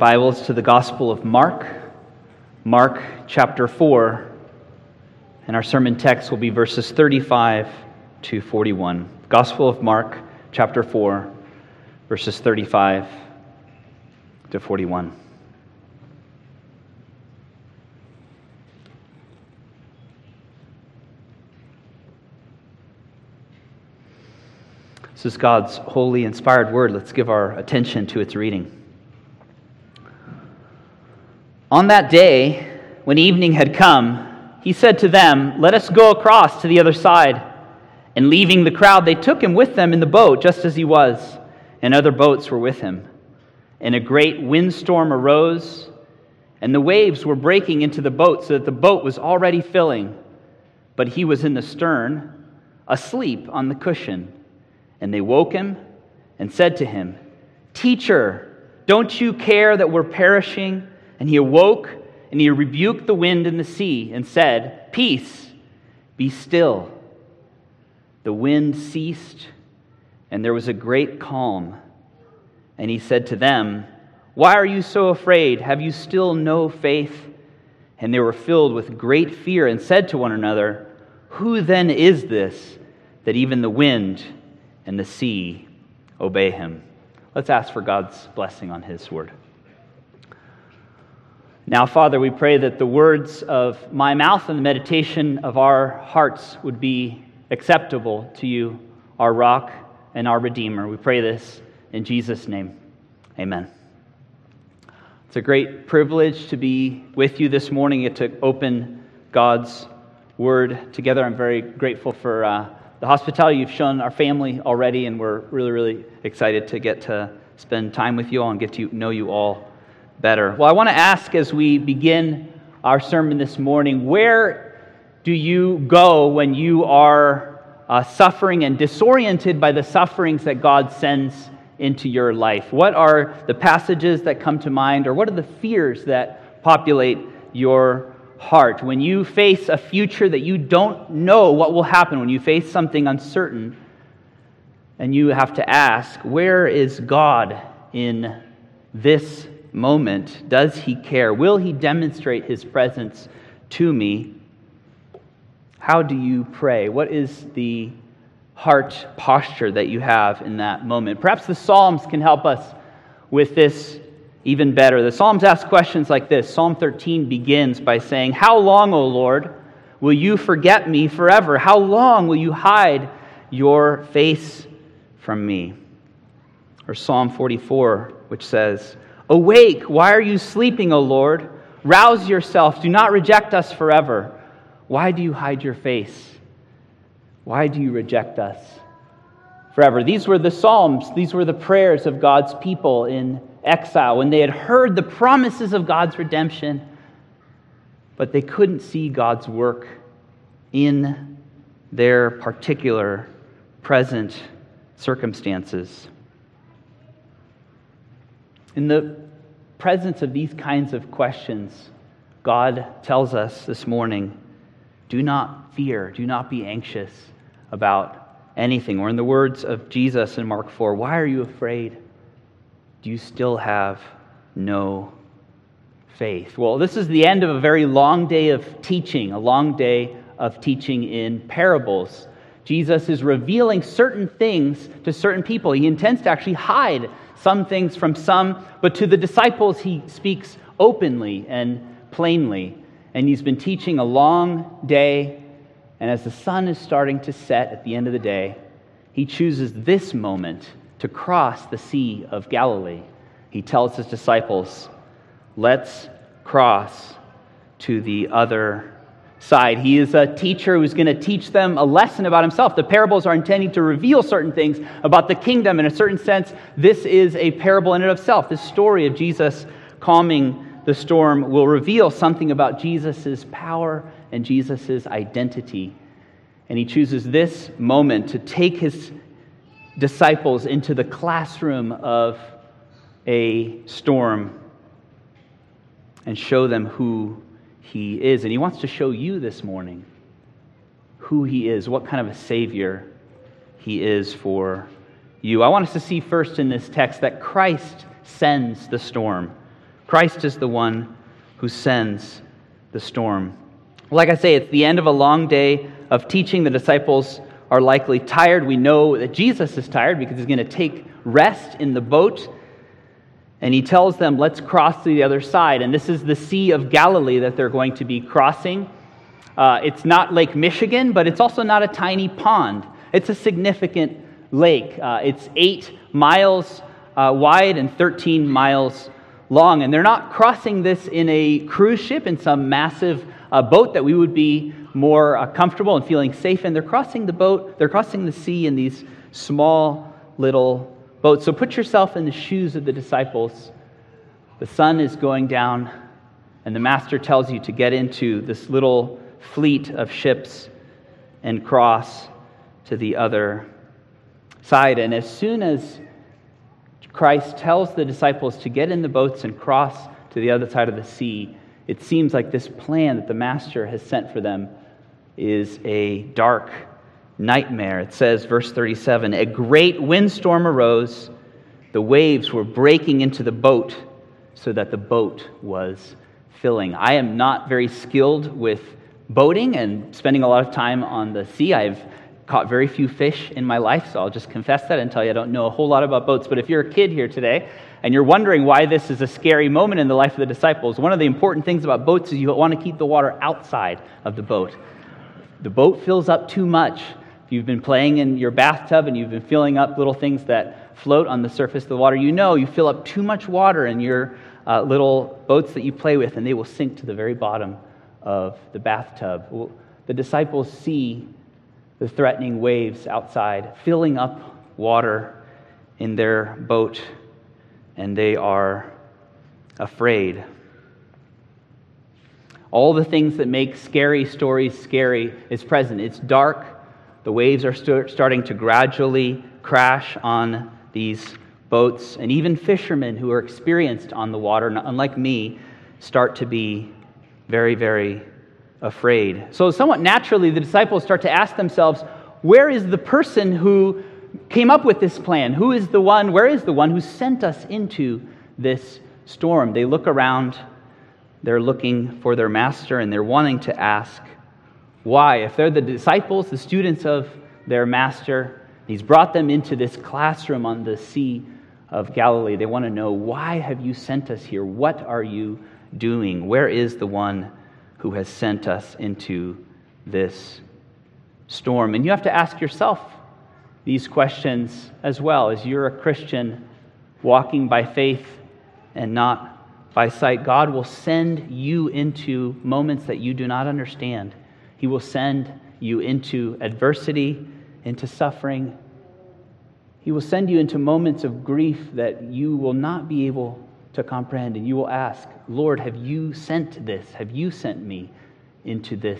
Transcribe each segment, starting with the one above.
Bibles to the Gospel of Mark, Mark chapter 4, and our sermon text will be verses 35 to 41. Gospel of Mark chapter 4, verses 35 to 41. This is God's holy, inspired word. Let's give our attention to its reading. On that day, when evening had come, he said to them, "Let us go across to the other side." And leaving the crowd, they took him with them in the boat, just as he was, and other boats were with him. And a great windstorm arose, and the waves were breaking into the boat, so that the boat was already filling. But he was in the stern, asleep on the cushion. And they woke him and said to him, "Teacher, don't you care that we're perishing?" And he awoke, and he rebuked the wind and the sea, and said, "Peace, be still." The wind ceased, and there was a great calm. And he said to them, "Why are you so afraid? Have you still no faith?" And they were filled with great fear, and said to one another, "Who then is this, that even the wind and the sea obey him?" Let's ask for God's blessing on his word. Now, Father, we pray that the words of my mouth and the meditation of our hearts would be acceptable to you, our rock and our Redeemer. We pray this in Jesus' name. Amen. It's a great privilege to be with you this morning and to open God's word together. I'm very grateful for the hospitality you've shown our family already, and we're really excited to get to spend time with you all and get to know you all better. Well, I want to ask as we begin our sermon this morning, where do you go when you are suffering and disoriented by the sufferings that God sends into your life? What are the passages that come to mind, or what are the fears that populate your heart when you face a future that you don't know what will happen, when you face something uncertain, and you have to ask, where is God in this moment? Does he care? Will he demonstrate his presence to me? How do you pray? What is the heart posture that you have in that moment? Perhaps the Psalms can help us with this even better. The Psalms ask questions like this. Psalm 13 begins by saying, "How long, O Lord, will you forget me forever? How long will you hide your face from me?" Or Psalm 44, which says, "Awake, why are you sleeping, O Lord? Rouse yourself, do not reject us forever. Why do you hide your face? Why do you reject us forever?" These were the Psalms, these were the prayers of God's people in exile, when they had heard the promises of God's redemption, but they couldn't see God's work in their particular present circumstances. In the presence of these kinds of questions, God tells us this morning, do not fear, do not be anxious about anything. Or in the words of Jesus in Mark 4, "Why are you afraid? Do you still have no faith?" Well, this is the end of a very long day of teaching, a long day of teaching in parables. Jesus is revealing certain things to certain people. He intends to actually hide some things from some, but to the disciples he speaks openly and plainly. And he's been teaching a long day, and as the sun is starting to set at the end of the day, he chooses this moment to cross the Sea of Galilee. He tells his disciples, "Let's cross to the other side." He is a teacher who's going to teach them a lesson about himself. The parables are intending to reveal certain things about the kingdom. In a certain sense, this is a parable in and of itself. This story of Jesus calming the storm will reveal something about Jesus' power and Jesus' identity. And he chooses this moment to take his disciples into the classroom of a storm and show them who he is. And he wants to show you this morning who he is, what kind of a Savior he is for you. I want us to see first in this text that Christ sends the storm. Christ is the one who sends the storm. Like I say, it's the end of a long day of teaching. The disciples are likely tired. We know that Jesus is tired because he's going to take rest in the boat. And he tells them, let's cross to the other side. And this is the Sea of Galilee that they're going to be crossing. It's not Lake Michigan, but it's also not a tiny pond. It's a significant lake. It's 8 miles wide and 13 miles long. And they're not crossing this in a cruise ship, in some massive boat that we would be more comfortable and feeling safe in. They're crossing the sea in these small little boats. So put yourself in the shoes of the disciples. The sun is going down, and the master tells you to get into this little fleet of ships and cross to the other side. And as soon as Christ tells the disciples to get in the boats and cross to the other side of the sea, it seems like this plan that the master has sent for them is a dark nightmare. It says, verse 37, a great windstorm arose. The waves were breaking into the boat so that the boat was filling. I am not very skilled with boating and spending a lot of time on the sea. I've caught very few fish in my life, so I'll just confess that and tell you I don't know a whole lot about boats. But if you're a kid here today and you're wondering why this is a scary moment in the life of the disciples, one of the important things about boats is you want to keep the water outside of the boat. The boat fills up too much. If you've been playing in your bathtub and you've been filling up little things that float on the surface of the water, you fill up too much water in your little boats that you play with, and they will sink to the very bottom of the bathtub. Well, the disciples see the threatening waves outside filling up water in their boat, and they are afraid. All the things that make scary stories scary is present. It's dark. The waves are starting to gradually crash on these boats, and even fishermen who are experienced on the water, unlike me, start to be very, very afraid. So somewhat naturally, the disciples start to ask themselves, where is the person who came up with this plan? Where is the one who sent us into this storm? They look around, they're looking for their master, and they're wanting to ask why. If they're the disciples, the students of their master, he's brought them into this classroom on the Sea of Galilee. They want to know, why have you sent us here? What are you doing? Where is the one who has sent us into this storm? And you have to ask yourself these questions as well, as you're a Christian walking by faith and not by sight. God will send you into moments that you do not understand. He will send you into adversity, into suffering. He will send you into moments of grief that you will not be able to comprehend, and you will ask, Lord, have you sent this? Have you sent me into this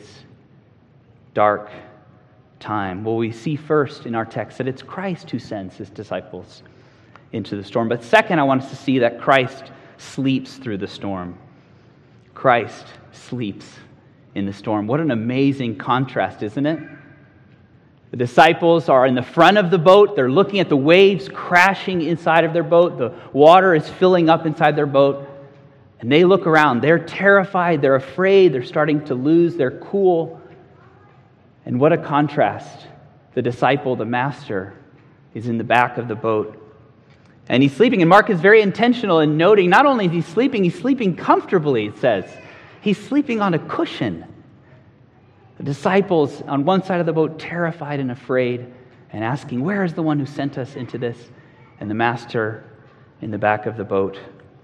dark time? Well, we see first in our text that it's Christ who sends his disciples into the storm. But second, I want us to see that Christ sleeps through the storm. Christ sleeps in the storm. What an amazing contrast, isn't it? The disciples are in the front of the boat. They're looking at the waves crashing inside of their boat. The water is filling up inside their boat. And they look around. They're terrified. They're afraid. They're starting to lose their cool. And what a contrast. The disciple, the master, is in the back of the boat. And he's sleeping. And Mark is very intentional in noting not only is he's sleeping comfortably, it says. He's sleeping on a cushion. The disciples on one side of the boat, terrified and afraid, and asking, where is the one who sent us into this? And the master in the back of the boat,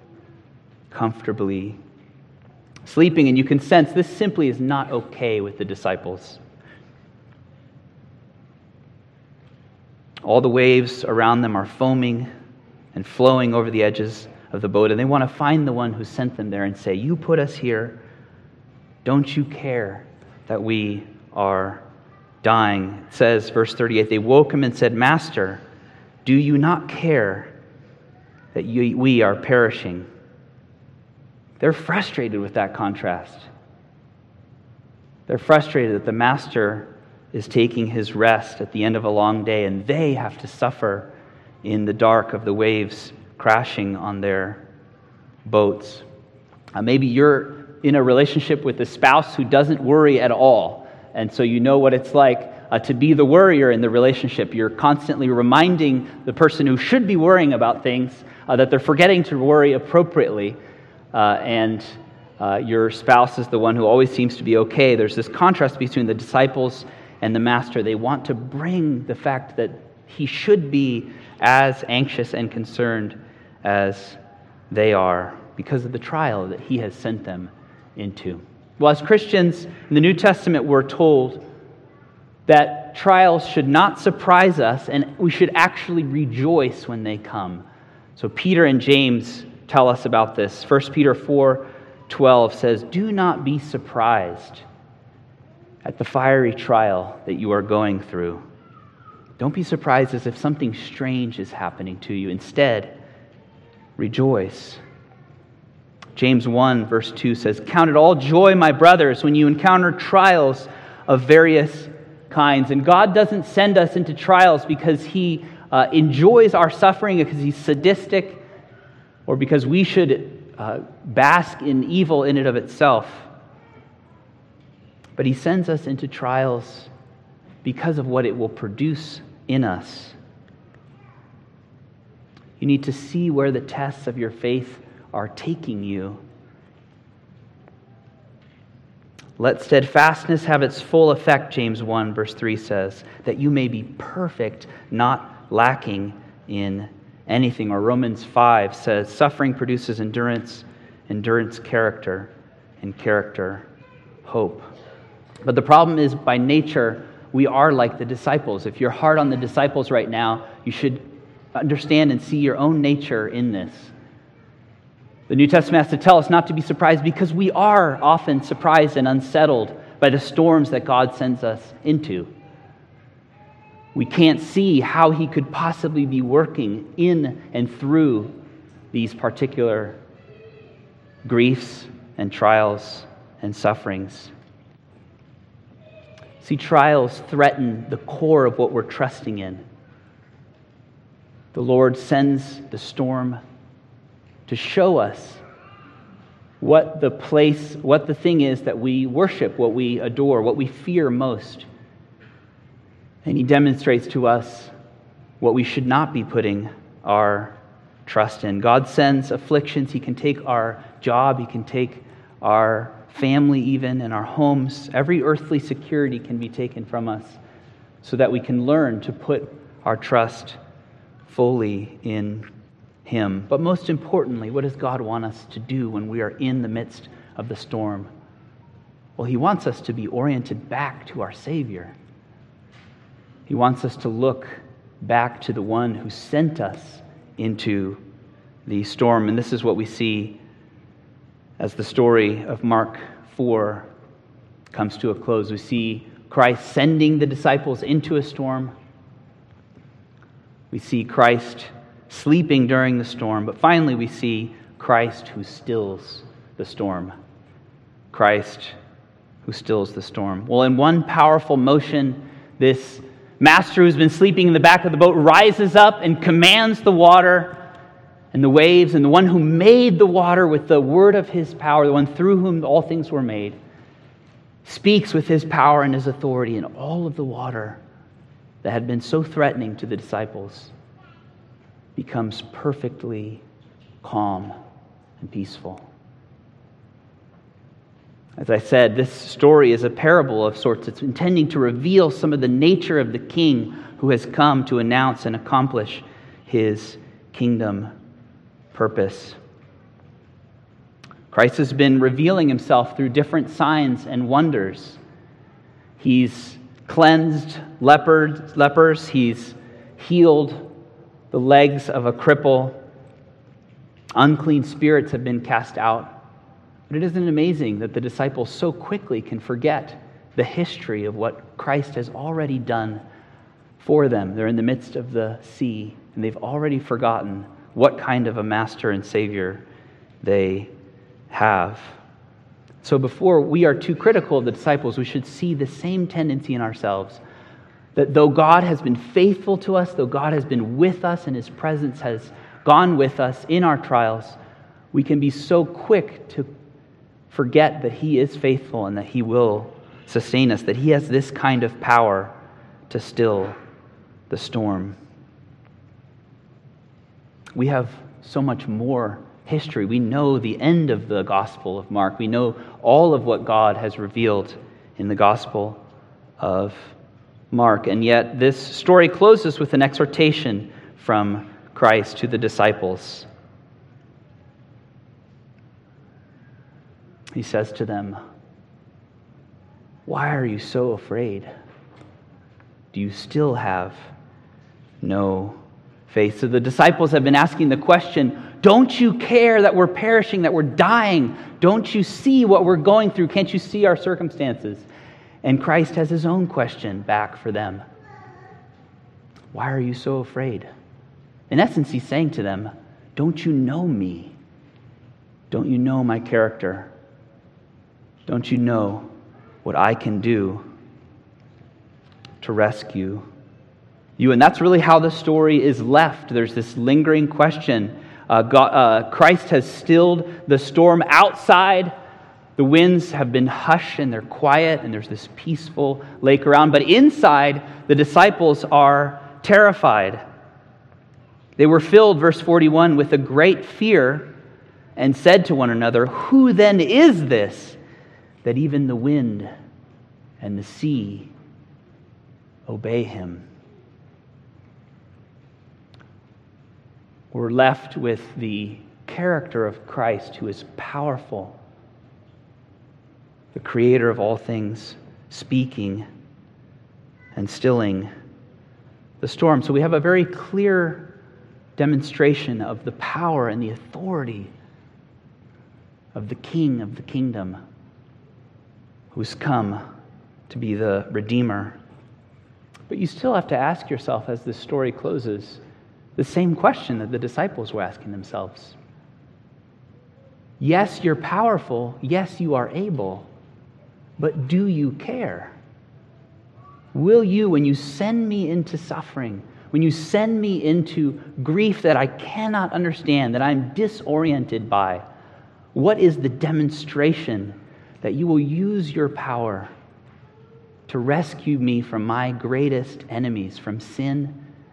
comfortably sleeping. And you can sense this simply is not okay with the disciples. All the waves around them are foaming and flowing over the edges of the boat, and they want to find the one who sent them there and say, you put us here. Don't you care that we are dying? It says, verse 38, they woke him and said, Master, do you not care that we are perishing? They're frustrated with that contrast. They're frustrated that the master is taking his rest at the end of a long day, and they have to suffer in the dark of the waves crashing on their boats. Maybe you're in a relationship with a spouse who doesn't worry at all, and so you know what it's like to be the worrier in the relationship. You're constantly reminding the person who should be worrying about things that they're forgetting to worry appropriately, and your spouse is the one who always seems to be okay. There's this contrast between the disciples and the master. They want to bring the fact that he should be as anxious and concerned as they are because of the trial that he has sent them into. Well, as Christians in the New Testament, we're told that trials should not surprise us, and we should actually rejoice when they come. So Peter and James tell us about this. 1 Peter 4:12 says, "Do not be surprised at the fiery trial that you are going through." Don't be surprised as if something strange is happening to you. Instead, rejoice. James 1 verse 2 says, "Count it all joy, my brothers, when you encounter trials of various kinds." And God doesn't send us into trials because He enjoys our suffering, because He's sadistic, or because we should bask in evil in and of itself. But He sends us into trials because of what it will produce in us. You need to see where the tests of your faith are taking you. Let steadfastness have its full effect, James 1 verse 3 says, that you may be perfect, not lacking in anything. Or Romans 5 says, suffering produces endurance, endurance character, and character hope. But the problem is, by nature, we are like the disciples. If you're hard on the disciples right now, you should understand and see your own nature in this. The New Testament has to tell us not to be surprised because we are often surprised and unsettled by the storms that God sends us into. We can't see how He could possibly be working in and through these particular griefs and trials and sufferings. See, trials threaten the core of what we're trusting in. The Lord sends the storm to show us what the thing is that we worship, what we adore, what we fear most. And He demonstrates to us what we should not be putting our trust in. God sends afflictions. He can take our job. He can take our family even, and our homes. Every earthly security can be taken from us so that we can learn to put our trust fully in Him. But most importantly, what does God want us to do when we are in the midst of the storm? Well, He wants us to be oriented back to our Savior. He wants us to look back to the one who sent us into the storm. And this is what we see as the story of Mark 4 comes to a close. We see Christ sending the disciples into a storm. We see Christ sleeping during the storm. But finally, we see Christ who stills the storm. Christ who stills the storm. Well, in one powerful motion, this master who's been sleeping in the back of the boat rises up and commands the water and the waves, and the one who made the water with the word of His power, the one through whom all things were made, speaks with His power and His authority, and all of the water that had been so threatening to the disciples becomes perfectly calm and peaceful. As I said, this story is a parable of sorts. It's intending to reveal some of the nature of the King who has come to announce and accomplish His kingdom purpose. Christ has been revealing Himself through different signs and wonders. He's cleansed lepers. He's healed the legs of a cripple. Unclean spirits have been cast out. But it isn't amazing that the disciples so quickly can forget the history of what Christ has already done for them. They're in the midst of the sea, and they've already forgotten what kind of a master and Savior they have. So before we are too critical of the disciples, we should see the same tendency in ourselves. That though God has been faithful to us, though God has been with us and His presence has gone with us in our trials, we can be so quick to forget that He is faithful and that He will sustain us, that He has this kind of power to still the storm. We have so much more history. We know the end of the Gospel of Mark. We know all of what God has revealed in the Gospel of Mark. And yet this story closes with an exhortation from Christ to the disciples. He says to them, "Why are you so afraid? Do you still have no faith?" So the disciples have been asking the question, don't you care that we're perishing, that we're dying? Don't you see what we're going through? Can't you see our circumstances? And Christ has His own question back for them. Why are you so afraid? In essence, He's saying to them, don't you know me? Don't you know my character? Don't you know what I can do to rescue you? And that's really how the story is left. There's this lingering question. Christ has stilled the storm outside. The winds have been hushed and they're quiet, and there's this peaceful lake around. But inside, the disciples are terrified. They were filled, verse 41, with a great fear and said to one another, "Who then is this, that even the wind and the sea obey Him?" We're left with the character of Christ, who is powerful, the creator of all things, speaking and stilling the storm. So we have a very clear demonstration of the power and the authority of the King of the kingdom, who's come to be the Redeemer. But you still have to ask yourself, as this story closes, the same question that the disciples were asking themselves. Yes, you're powerful. Yes, you are able. But do you care? Will you, when you send me into suffering, when you send me into grief that I cannot understand, that I'm disoriented by, what is the demonstration that you will use your power to rescue me from my greatest enemies, from sin,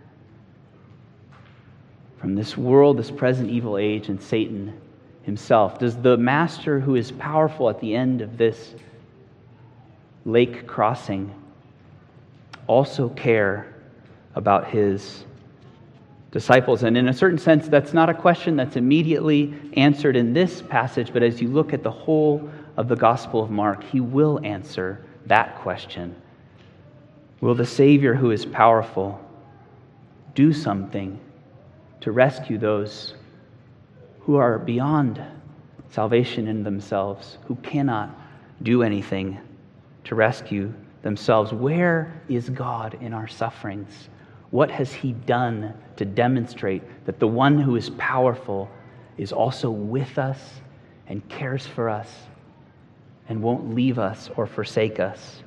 from this world, this present evil age, and Satan himself? Does the Master who is powerful at the end of this lake crossing also care about His disciples? And in a certain sense, that's not a question that's immediately answered in this passage, but as you look at the whole of the Gospel of Mark, He will answer that question. Will the Savior who is powerful do something to rescue those who are beyond salvation in themselves, who cannot do anything to rescue themselves? Where is God in our sufferings? What has He done to demonstrate that the one who is powerful is also with us and cares for us and won't leave us or forsake us?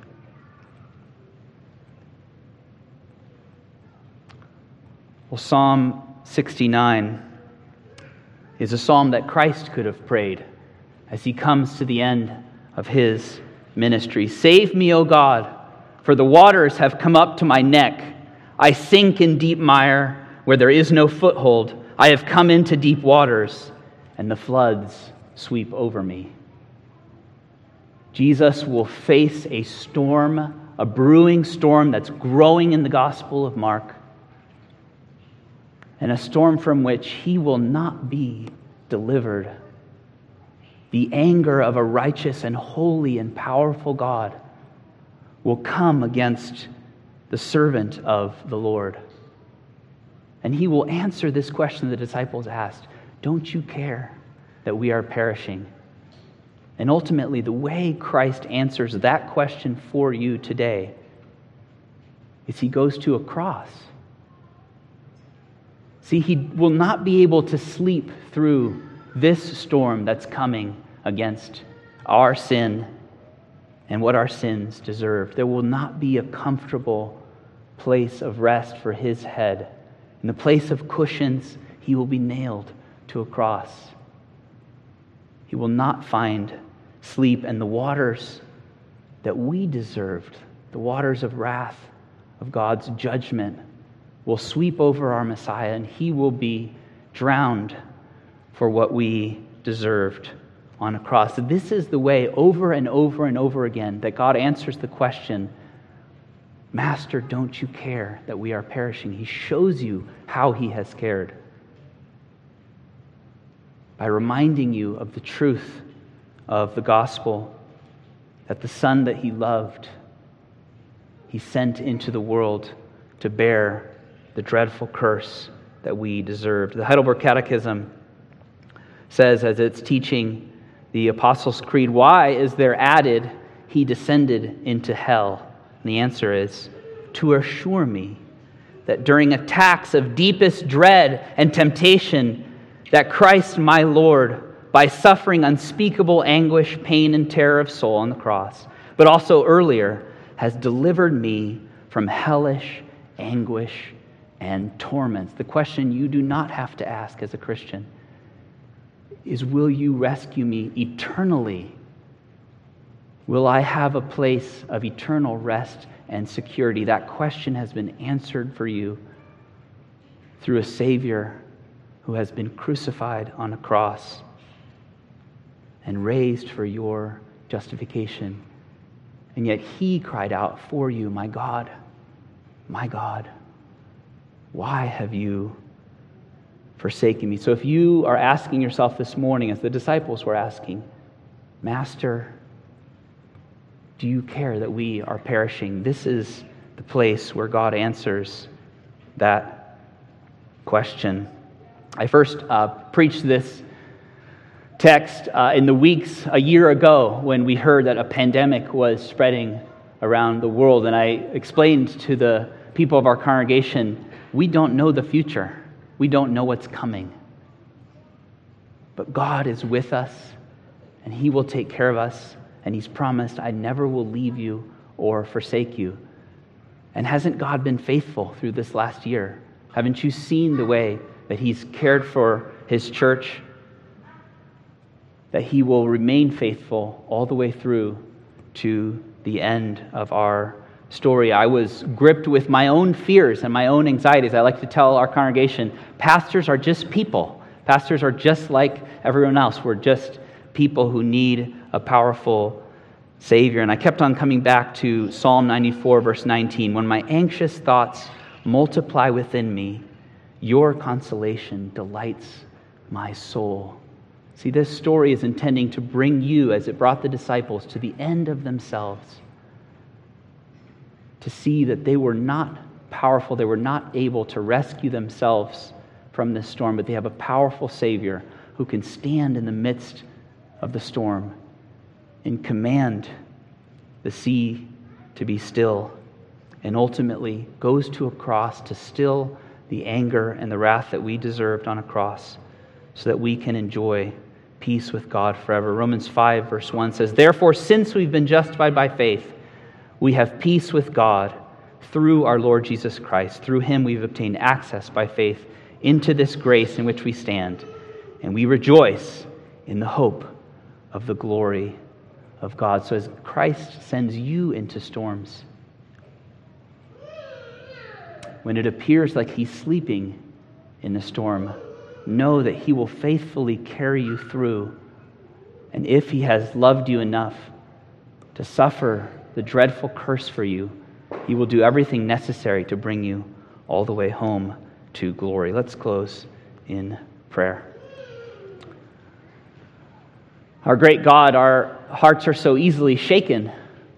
Well, Psalm 69 is a psalm that Christ could have prayed as He comes to the end of His ministry. "Save me, O God, for the waters have come up to my neck. I sink in deep mire where there is no foothold. I have come into deep waters, and the floods sweep over me." Jesus will face a storm, a brewing storm that's growing in the Gospel of Mark, and a storm from which He will not be delivered. The anger of a righteous and holy and powerful God will come against the servant of the Lord. And He will answer this question the disciples asked: don't you care that we are perishing? And ultimately, the way Christ answers that question for you today is He goes to a cross. See, He will not be able to sleep through this storm that's coming against our sin and what our sins deserve. There will not be a comfortable place of rest for His head. In the place of cushions, He will be nailed to a cross. He will not find sleep, and the waters that we deserved, the waters of wrath, of God's judgment, will sweep over our Messiah, and he will be drowned for what we deserved on a cross. So this is the way over and over and over again that God answers the question, Master, don't you care that we are perishing? He shows you how he has cared by reminding you of the truth of the gospel, that the Son that he loved, he sent into the world to bear the dreadful curse that we deserved. The Heidelberg Catechism says, as it's teaching the Apostles' Creed, why is there added, he descended into hell? And the answer is, to assure me that during attacks of deepest dread and temptation, that Christ my Lord, by suffering unspeakable anguish, pain, and terror of soul on the cross, but also earlier, has delivered me from hellish anguish and torments. The question you do not have to ask as a Christian is, will you rescue me eternally? Will I have a place of eternal rest and security? That question has been answered for you through a Savior who has been crucified on a cross and raised for your justification. And yet he cried out for you, my God, why have you forsaken me? So if you are asking yourself this morning, as the disciples were asking, Master, do you care that we are perishing? This is the place where God answers that question. I first preached this text in the weeks a year ago when we heard that a pandemic was spreading around the world. And I explained to the people of our congregation, we don't know the future. We don't know what's coming. But God is with us, and he will take care of us. And he's promised, I never will leave you or forsake you. And hasn't God been faithful through this last year? Haven't you seen the way that he's cared for his church? That he will remain faithful all the way through to the end of our story. I was gripped with my own fears and my own anxieties. I like to tell our congregation, pastors are just people. Pastors are just like everyone else. We're just people who need a powerful Savior. And I kept on coming back to Psalm 94, verse 19. When my anxious thoughts multiply within me, your consolation delights my soul. See, this story is intending to bring you, as it brought the disciples, to the end of themselves, to see that they were not powerful, they were not able to rescue themselves from this storm, but they have a powerful Savior who can stand in the midst of the storm and command the sea to be still, and ultimately goes to a cross to still the anger and the wrath that we deserved on a cross so that we can enjoy peace with God forever. Romans 5 verse 1 says, therefore, since we've been justified by faith, we have peace with God through our Lord Jesus Christ. Through him we've obtained access by faith into this grace in which we stand, and we rejoice in the hope of the glory of God. So as Christ sends you into storms, when it appears like he's sleeping in the storm, know that he will faithfully carry you through. And if he has loved you enough to suffer the dreadful curse for you, he will do everything necessary to bring you all the way home to glory. Let's close in prayer. Our great God, our hearts are so easily shaken.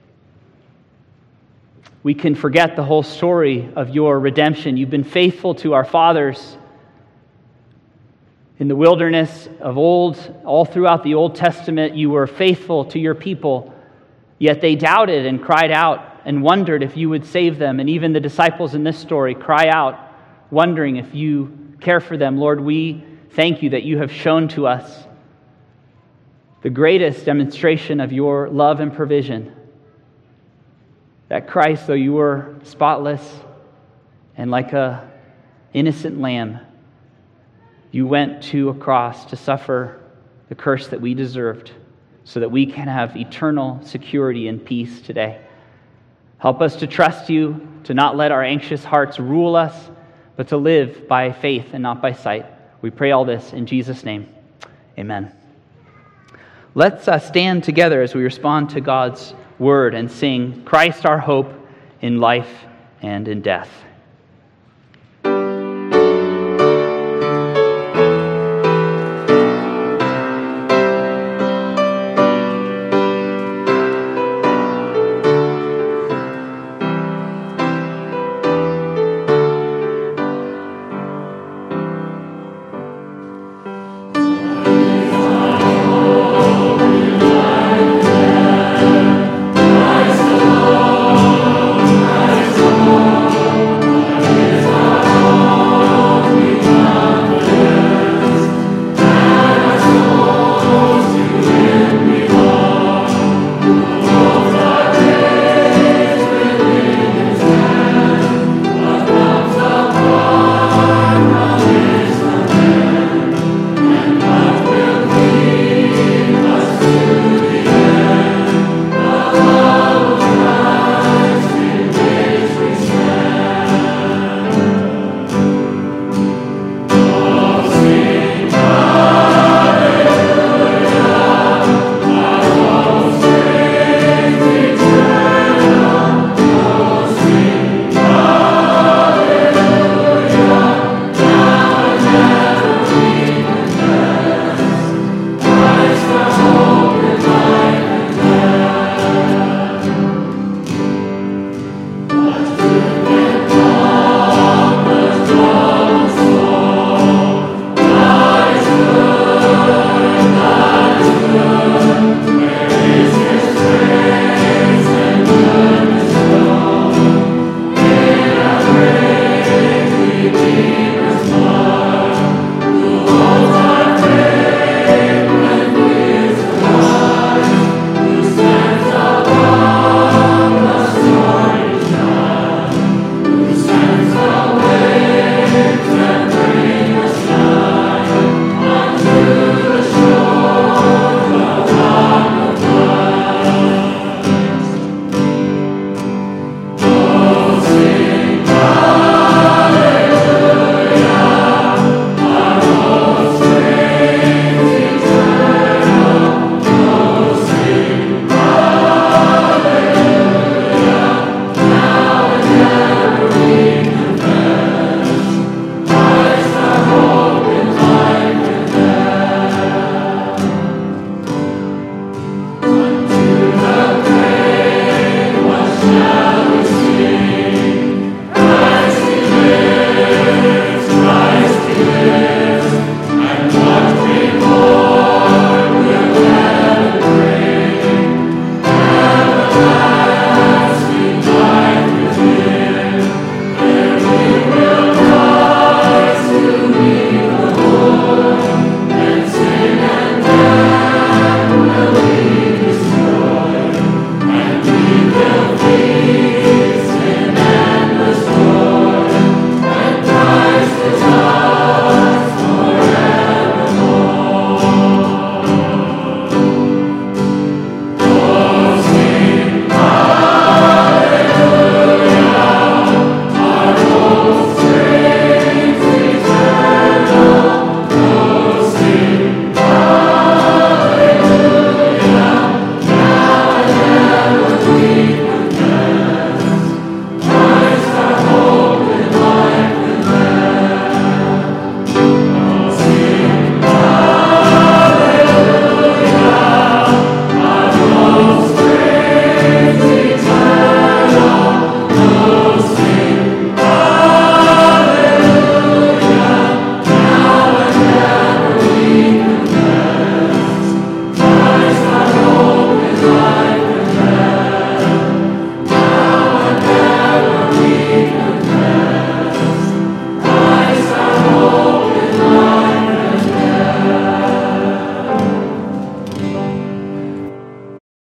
We can forget the whole story of your redemption. You've been faithful to our fathers in the wilderness of old. All throughout the Old Testament, you were faithful to your people, yet they doubted and cried out and wondered if you would save them. And even the disciples in this story cry out, wondering if you care for them. Lord, we thank you that you have shown to us the greatest demonstration of your love and provision. That Christ, though you were spotless and like a innocent lamb, you went to a cross to suffer the curse that we deserved, so that we can have eternal security and peace today. Help us to trust you, to not let our anxious hearts rule us, but to live by faith and not by sight. We pray all this in Jesus' name. Amen. Let's stand together as we respond to God's word and sing, Christ our hope in life and in death.